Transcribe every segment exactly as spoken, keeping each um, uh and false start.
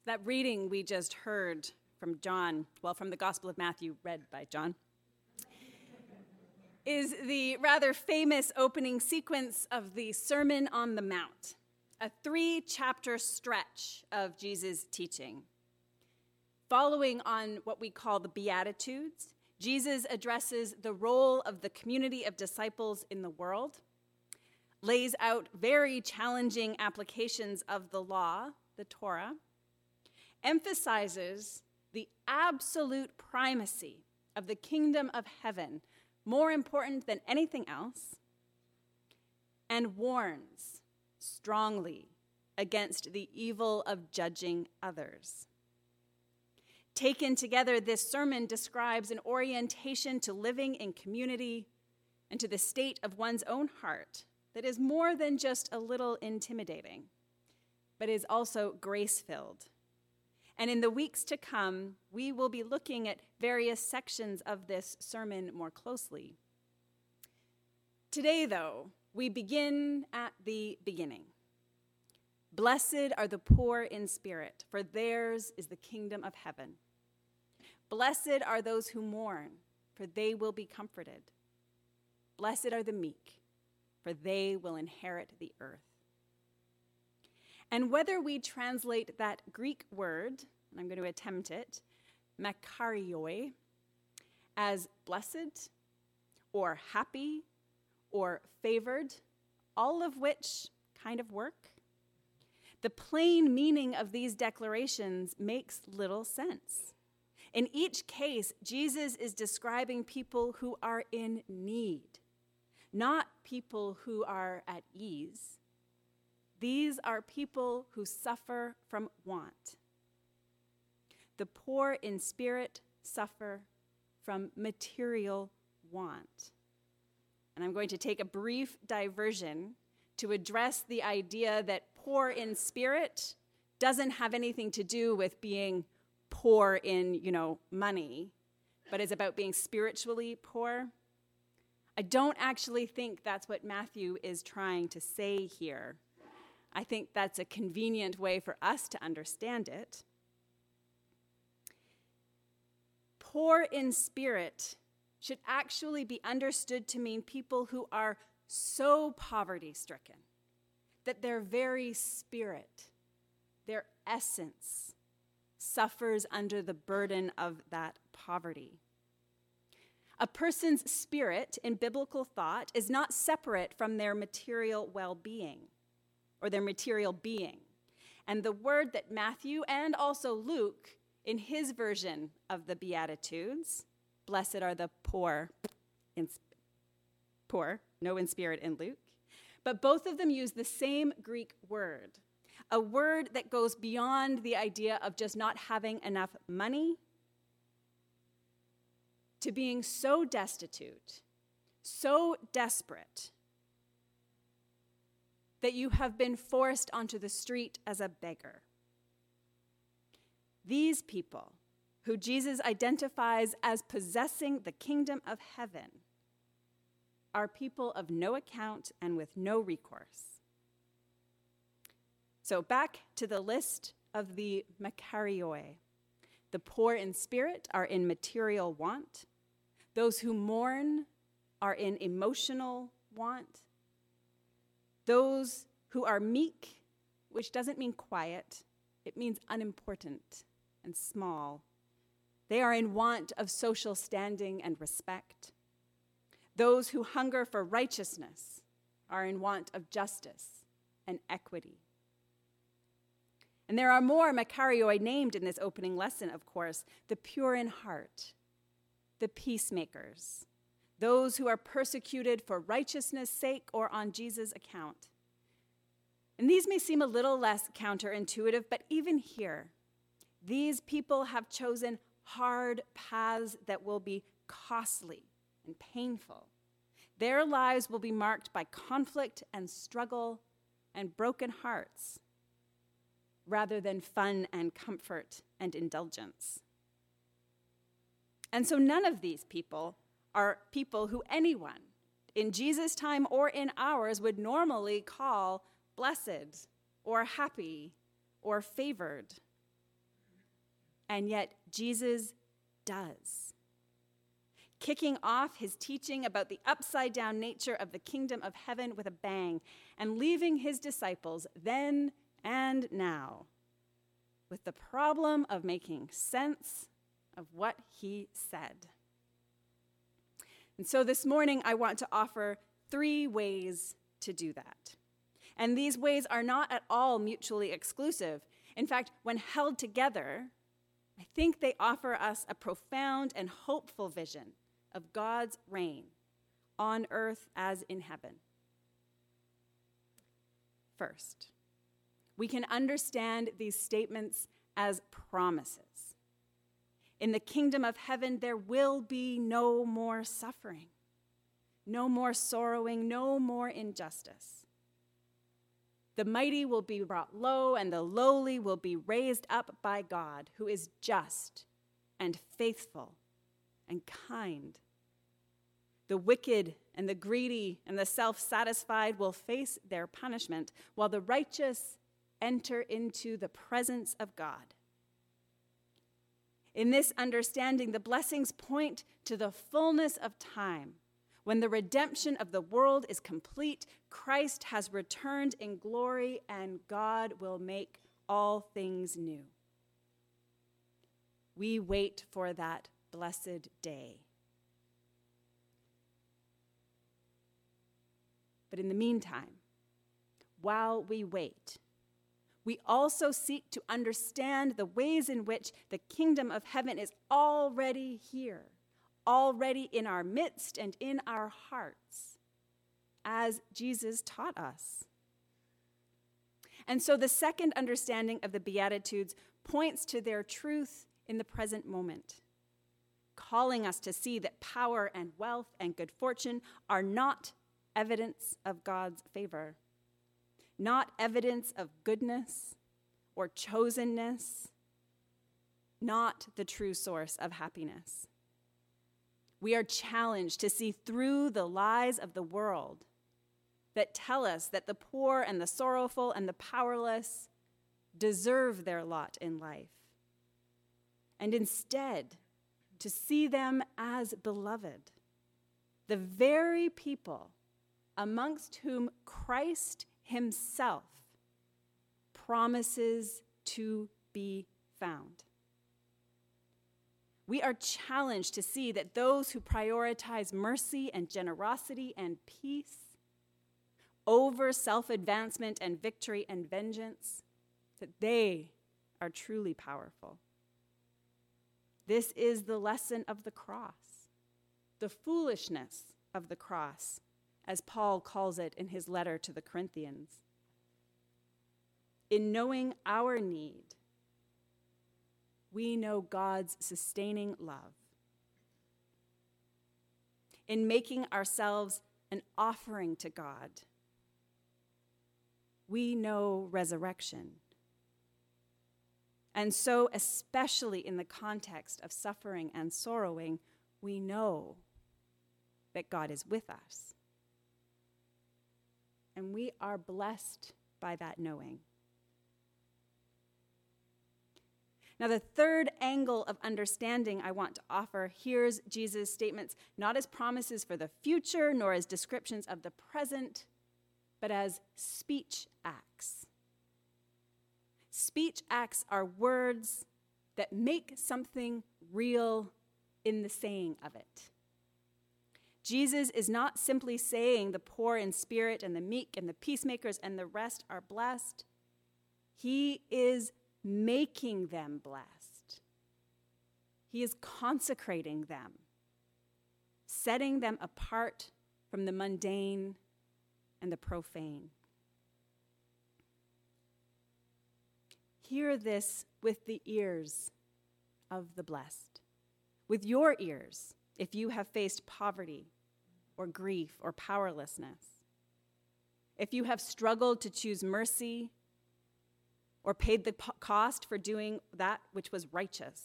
That reading we just heard from John, well, from the Gospel of Matthew, read by John, is the rather famous opening sequence of the Sermon on the Mount, a three-chapter stretch of Jesus' teaching. Following on what we call the Beatitudes, Jesus addresses the role of the community of disciples in the world, lays out very challenging applications of the law, the Torah, emphasizes the absolute primacy of the kingdom of heaven, more important than anything else, and warns strongly against the evil of judging others. Taken together, this sermon describes an orientation to living in community and to the state of one's own heart that is more than just a little intimidating, but is also grace-filled. And in the weeks to come, we will be looking at various sections of this sermon more closely. Today, though, we begin at the beginning. Blessed are the poor in spirit, for theirs is the kingdom of heaven. Blessed are those who mourn, for they will be comforted. Blessed are the meek, for they will inherit the earth. And whether we translate that Greek word, and I'm going to attempt it, makarioi, as blessed or happy or favored, all of which kind of work, the plain meaning of these declarations makes little sense. In each case, Jesus is describing people who are in need, not people who are at ease. These are people who suffer from want. The poor in spirit suffer from material want. And I'm going to take a brief diversion to address the idea that poor in spirit doesn't have anything to do with being poor in, you know, money, but is about being spiritually poor. I don't actually think that's what Matthew is trying to say here. I think that's a convenient way for us to understand it. Poor in spirit should actually be understood to mean people who are so poverty-stricken that their very spirit, their essence, suffers under the burden of that poverty. A person's spirit in biblical thought is not separate from their material well-being or their material being. And the word that Matthew and also Luke, in his version of the Beatitudes, blessed are the poor, in, poor, no in spirit in Luke, but both of them use the same Greek word, a word that goes beyond the idea of just not having enough money to being so destitute, so desperate, that you have been forced onto the street as a beggar. These people, who Jesus identifies as possessing the kingdom of heaven, are people of no account and with no recourse. So back to the list of the makarioi. The poor in spirit are in material want. Those who mourn are in emotional want. Those who are meek, which doesn't mean quiet, it means unimportant and small. They are in want of social standing and respect. Those who hunger for righteousness are in want of justice and equity. And there are more makarioi named in this opening lesson, of course: the pure in heart, the peacemakers, those who are persecuted for righteousness' sake or on Jesus' account. And these may seem a little less counterintuitive, but even here, these people have chosen hard paths that will be costly and painful. Their lives will be marked by conflict and struggle and broken hearts, rather than fun and comfort and indulgence. And so none of these people are people who anyone in Jesus' time or in ours would normally call blessed or happy or favored. And yet Jesus does. Kicking off his teaching about the upside-down nature of the kingdom of heaven with a bang, and leaving his disciples then and now with the problem of making sense of what he said. And so this morning, I want to offer three ways to do that. And these ways are not at all mutually exclusive. In fact, when held together, I think they offer us a profound and hopeful vision of God's reign on earth as in heaven. First, we can understand these statements as promises. In the kingdom of heaven, there will be no more suffering, no more sorrowing, no more injustice. The mighty will be brought low, and the lowly will be raised up by God, who is just and faithful and kind. The wicked and the greedy and the self-satisfied will face their punishment, while the righteous enter into the presence of God. In this understanding, the blessings point to the fullness of time. When the redemption of the world is complete, Christ has returned in glory, and God will make all things new. We wait for that blessed day. But in the meantime, while we wait, we also seek to understand the ways in which the kingdom of heaven is already here, already in our midst and in our hearts, as Jesus taught us. And so the second understanding of the Beatitudes points to their truth in the present moment, calling us to see that power and wealth and good fortune are not evidence of God's favor, not evidence of goodness or chosenness, not the true source of happiness. We are challenged to see through the lies of the world that tell us that the poor and the sorrowful and the powerless deserve their lot in life, and instead to see them as beloved, the very people amongst whom Christ himself promises to be found. We are challenged to see that those who prioritize mercy and generosity and peace over self-advancement and victory and vengeance, that they are truly powerful. This is the lesson of the cross, the foolishness of the cross, as Paul calls it in his letter to the Corinthians. In knowing our need, we know God's sustaining love. In making ourselves an offering to God, we know resurrection. And so, especially in the context of suffering and sorrowing, we know that God is with us. And we are blessed by that knowing. Now, the third angle of understanding I want to offer hears Jesus' statements not as promises for the future, nor as descriptions of the present, but as speech acts. Speech acts are words that make something real in the saying of it. Jesus is not simply saying the poor in spirit and the meek and the peacemakers and the rest are blessed. He is making them blessed. He is consecrating them, setting them apart from the mundane and the profane. Hear this with the ears of the blessed, with your ears if you have faced poverty or grief or powerlessness, if you have struggled to choose mercy or paid the cost for doing that which was righteous,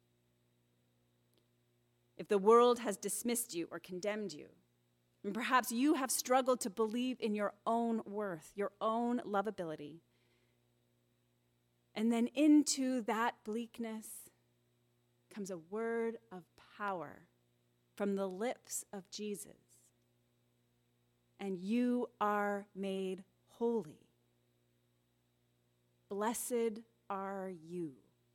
if the world has dismissed you or condemned you, and perhaps you have struggled to believe in your own worth, your own lovability, and then into that bleakness, comes a word of power from the lips of Jesus, and you are made holy. Blessed are you.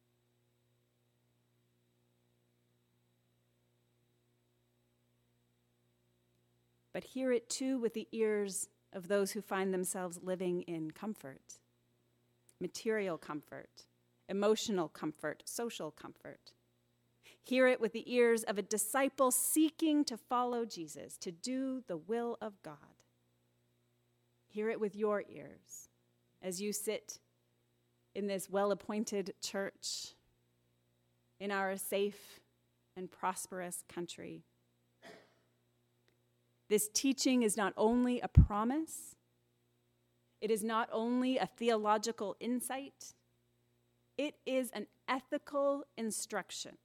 But hear it too with the ears of those who find themselves living in comfort, material comfort, emotional comfort, social comfort. Hear it with the ears of a disciple seeking to follow Jesus, to do the will of God. Hear it with your ears as you sit in this well-appointed church in our safe and prosperous country. This teaching is not only a promise, it is not only a theological insight, it is an ethical instruction.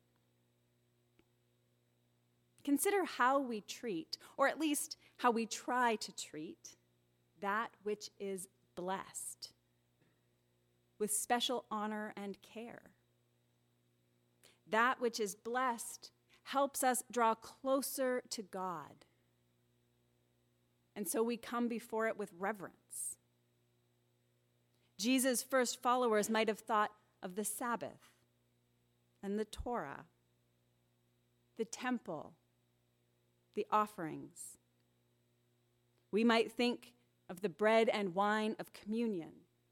Consider how we treat, or at least how we try to treat, that which is blessed, with special honor and care. That which is blessed helps us draw closer to God. And so we come before it with reverence. Jesus' first followers might have thought of the Sabbath and the Torah, the temple, the offerings. We might think of the bread and wine of communion,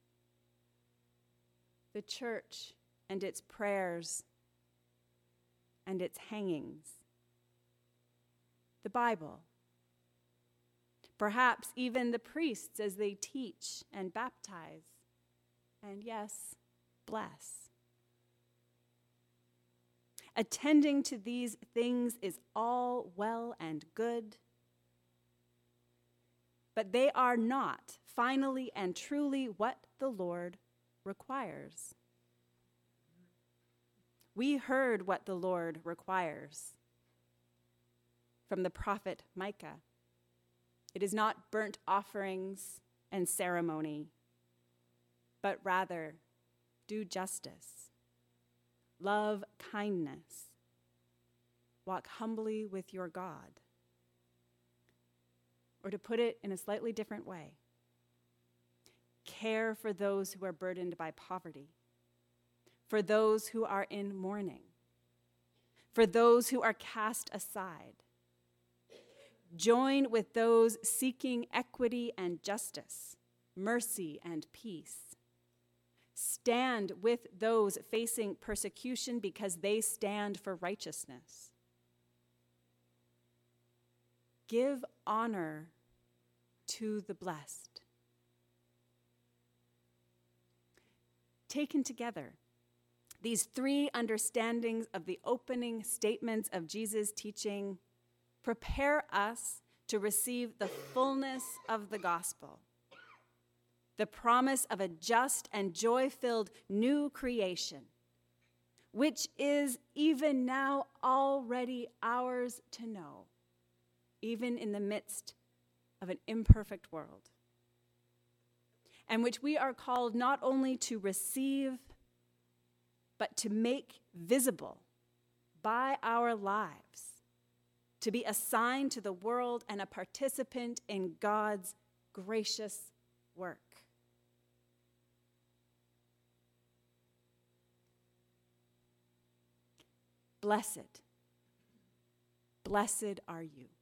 the church and its prayers and its hangings, the Bible, perhaps even the priests as they teach and baptize, and yes, bless. Attending to these things is all well and good, but they are not finally and truly what the Lord requires. We heard what the Lord requires from the prophet Micah. It is not burnt offerings and ceremony, but rather do justice, love kindness, walk humbly with your God. Or to put it in a slightly different way, care for those who are burdened by poverty, for those who are in mourning, for those who are cast aside. Join with those seeking equity and justice, mercy and peace. Stand with those facing persecution because they stand for righteousness. Give honor to the blessed. Taken together, these three understandings of the opening statements of Jesus' teaching prepare us to receive the fullness of the gospel, the promise of a just and joy-filled new creation, which is even now already ours to know, even in the midst of an imperfect world, and which we are called not only to receive, but to make visible by our lives, to be a sign to the world and a participant in God's gracious work. Blessed, blessed are you.